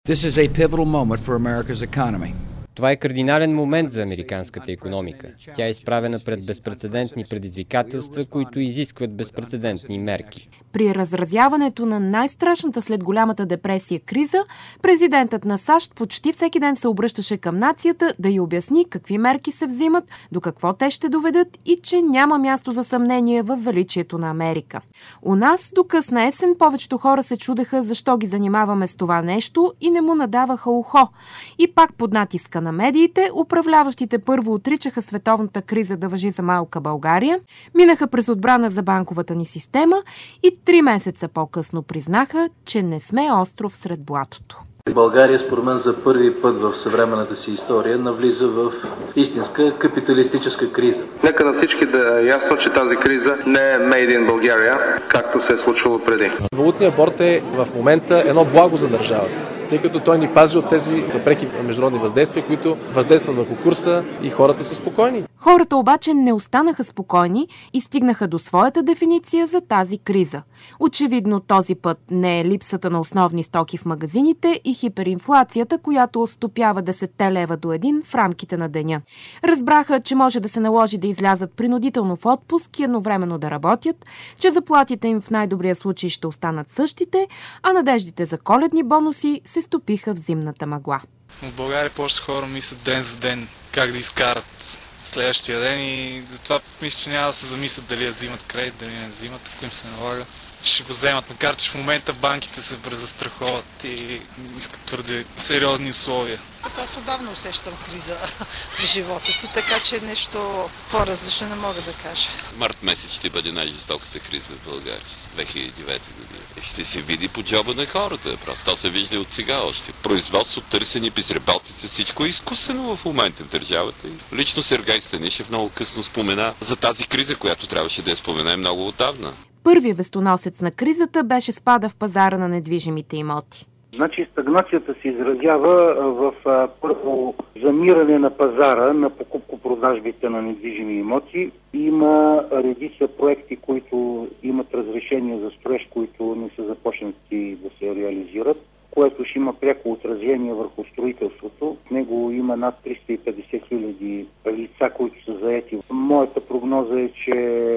This is a pivotal moment for America's economy. Това е кардинален момент за американската икономика. Тя е изправена пред безпрецедентни предизвикателства, които изискват безпрецедентни мерки. При разразяването на най-страшната след голямата депресия криза, президентът на САЩ почти всеки ден се обръщаше към нацията да й обясни какви мерки се взимат, до какво те ще доведат и че няма място за съмнение в величието на Америка. У нас до късна есен повечето хора се чудеха защо ги занимаваме с това нещо и не му надаваха ухо. И пак под натиска на медиите, управляващите първо отричаха световната криза да важи за малка България, минаха през отбрана за банковата ни система и 3 месеца по-късно признаха, че не сме остров сред блатото. България, според мен, за първи път в съвременната си история навлиза в истинска капиталистическа криза. Нека на всички да е ясно, че тази криза не е made in Bulgaria, както се е случвало преди. Валутният борд е в момента едно благо за държавата, тъй като той ни пази от тези въпреки международни въздействия, които въздействат върху курса и хората са спокойни. Хората обаче не останаха спокойни и стигнаха до своята дефиниция за тази криза. Очевидно този път не е липсата на основни стоки в магазините и хиперинфлацията, която стопява 10 лева до 1 в рамките на деня. Разбраха, че може да се наложи да излязат принудително в отпуск и едновременно да работят, че заплатите им в най-добрия случай ще останат същите, а надеждите за коледни бонуси се стопиха в зимната мъгла. В България повече хора мислят ден за ден как да изкарат следващия ден и затова мисля, че няма да се замислят дали да взимат кредит, дали не взимат, ако им се налага. Ще го вземат, макар че в момента банките се презастраховат и искат твърде сериозни условия. Аз отдавна усещам криза в живота си, така че нещо по-различно не мога да кажа. Март месец ще бъде най-жестоката криза в България, 2009 година. Ще се види по джоба на хората, просто то се вижда от сега още. Производство, търсене, безработица, всичко е изкуствено в момента в държавата. Лично Сергей Станишев много късно спомена за тази криза, която трябваше да я спомене много отдавна. Първият вестоносец на кризата беше спада в пазара на недвижимите имоти. Значи стагнацията се изразява в първо замиране на пазара на покупко-продажбите на недвижими имоти. Има редица проекти, които имат разрешение за строеж, които не са започнати да се реализират, което ще има пряко отражение върху строителството. В него има над 350 хиляди лица, които са заети. Моята прогноза е, че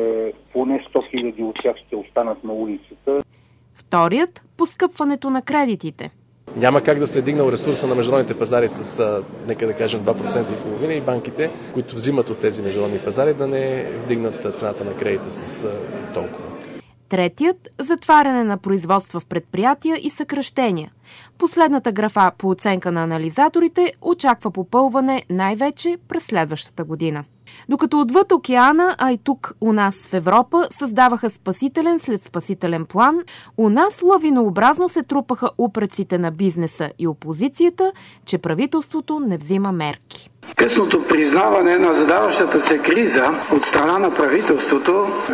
поне 100 хиляди от тях ще останат на улицата. Вторият – поскъпването на кредитите. Няма как да се е дигнал ресурса на международните пазари с, нека да кажем, 2,5% и банките, които взимат от тези международни пазари, да не вдигнат цената на кредита с толкова. Третият – затваряне на производства в предприятия и съкращения. Последната графа по оценка на анализаторите очаква попълване най-вече през следващата година. Докато отвъд океана, а и тук у нас в Европа, създаваха спасителен след спасителен план, у нас лавинообразно се трупаха упреците на бизнеса и опозицията, че правителството не взима мерки. Късното признаване на задаващата се криза от страна на правителството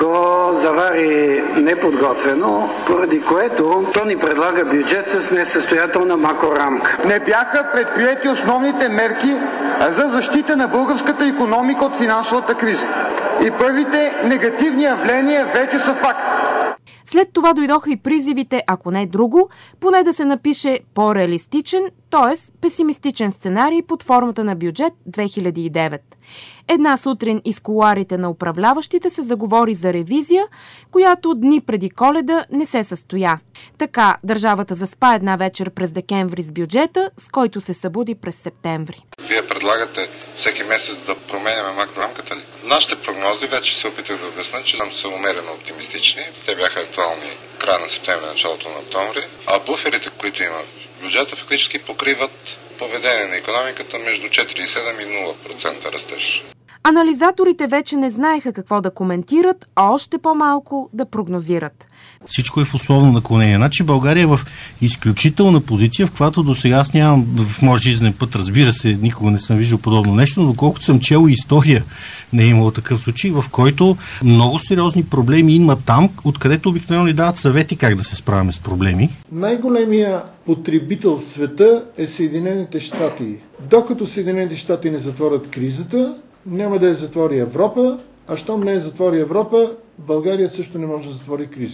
го завари неподготвено, поради което то ни предлага бюджет с несъстоятелна макрорамка. Не бяха предприети основните мерки за защита на българската икономика от финансовата криза. И първите негативни явления вече са факт. След това дойдоха и призивите, ако не друго, поне да се напише по-реалистичен, т.е. песимистичен сценарий под формата на бюджет 2009. Една сутрин из кулоарите на управляващите се заговори за ревизия, която дни преди Коледа не се състоя. Така държавата заспа една вечер през декември с бюджета, с който се събуди през септември. Вие предлагате всеки месец да променяме макрорамката ли? Нашите прогнози вече се опитах да обясня, че са умерено оптимистични. Те бяха актуални края на септември, началото на октомври. А буферите, които има бюджета, фактически покриват поведение на икономиката между 4,7 и 0% растеж. Анализаторите вече не знаеха какво да коментират, а още по-малко да прогнозират. Всичко е в условно наклонение. Значи България е в изключителна позиция, в която до сега аз нямам в моя жизнен път, разбира се, никога не съм виждал подобно нещо, но доколкото съм чел история, не е имало такъв случай, в който много сериозни проблеми има там, откъдето обикновено ни дават съвети как да се справяме с проблеми. Най-големия потребител в света е Съединените щати. Докато Съединените щати не затворят кризата, няма да я затвори Европа, а щом не я затвори Европа, България също не може да затвори кризата.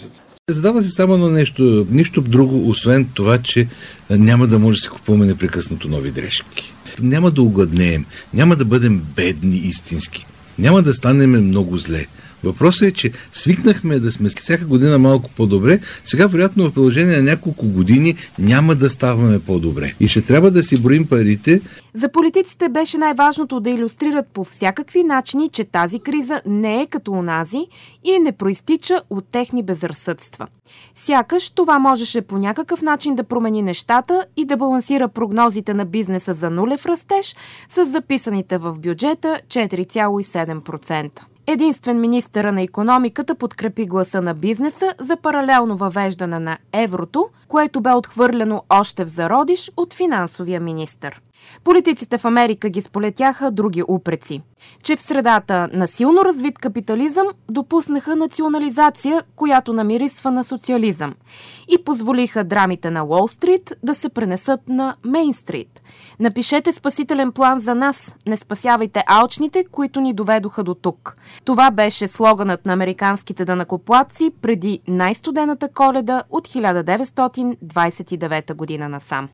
Задава се само на нещо, нищо друго, освен това, че няма да може да си купуваме непрекъснато нови дрежки. Няма да огладнеем, няма да бъдем бедни истински, няма да станем много зле. Въпросът е, че свикнахме да сме всяка година малко по-добре, сега вероятно в продължение на няколко години няма да ставаме по-добре. И ще трябва да си броим парите. За политиците беше най-важното да илюстрират по всякакви начини, че тази криза не е като онази и не проистича от техни безразсъдства. Сякаш това можеше по някакъв начин да промени нещата и да балансира прогнозите на бизнеса за нулев растеж с записаните в бюджета 4,7%. Единствен министъра на икономиката подкрепи гласа на бизнеса за паралелно въвеждане на еврото, което бе отхвърлено още в зародиш от финансовия министър. Политиците в Америка ги сполетяха други упреци, че в средата на силно развит капитализъм допуснаха национализация, която намирисва на социализъм, и позволиха драмите на Уолл Стрит да се пренесат на Мейн Стрит. Напишете спасителен план за нас, не спасявайте алчните, които ни доведоха до тук. Това беше слоганът на американските данъкоплатци преди най-студената Коледа от 1929 година насам.